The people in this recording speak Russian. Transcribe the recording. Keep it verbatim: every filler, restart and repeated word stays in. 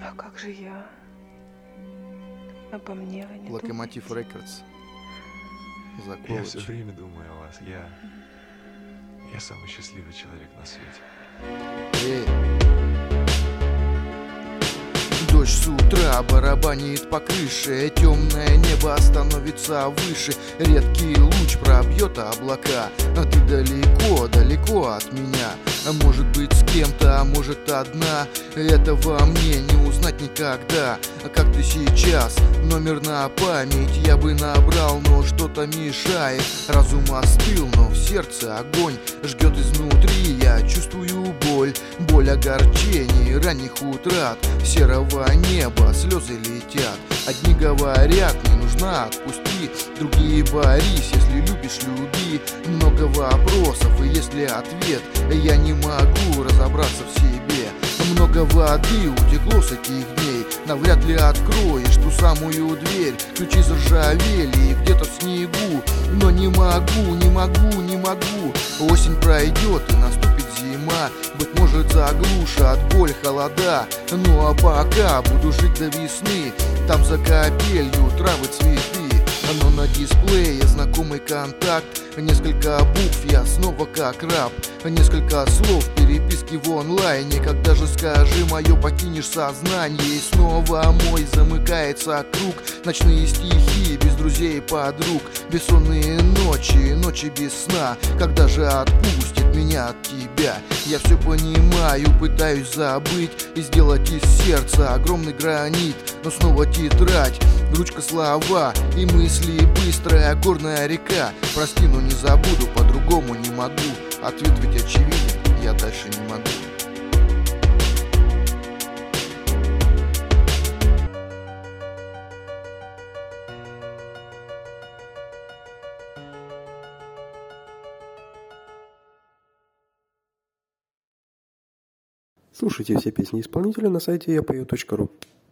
А как же я? Обо мне вы не Локомотив думаете? Рекордс. Я все время думаю о вас. Я... Я самый счастливый человек на свете. Эй. Дождь с утра барабанит по крыше, темное небо становится выше, редкий луч пробьет облака, а ты далеко, далеко от меня. А может быть с кем-то, а может одна, этого мне не узнать никогда. А как ты сейчас? Номер на память я бы набрал, но что-то мешает. Разум остыл, но в сердце огонь жгет изнутри, я чувствую боль. Боль огорчений, ранних утрат, серого неба слезы летят. Одни говорят, не нужно отпусти, другие борись, если любишь, люби. Много вопросов, и если ответ, я не могу разобраться в себе. Много воды утекло с этих дней, навряд ли откроешь ту самую дверь. Ключи заржавели где-то в снегу, но не могу, не могу, не могу. Осень пройдет и наступит зима, быть может заглушат боль, холода. Ну а пока буду жить до весны, там за капелью травы, цветы. Но на дисплее знакомый контакт, несколько букв, я снова как раб. Несколько слов переписки в онлайне, когда же, скажи, мое покинешь сознание. И снова мой замыкается круг, ночные стихи без друзей и подруг, бессонные ночи, ночи без сна. Когда же отпустит меня от тебя? Я все понимаю, пытаюсь забыть и сделать из сердца огромный гранит, но снова тетрадь, ручка, слова и мысли, быстрая горная река. Прости, но не забуду, по-другому не могу. Ответ ведь очевиден, я дальше не могу. Слушайте все песни исполнителя на сайте я пою точка ру.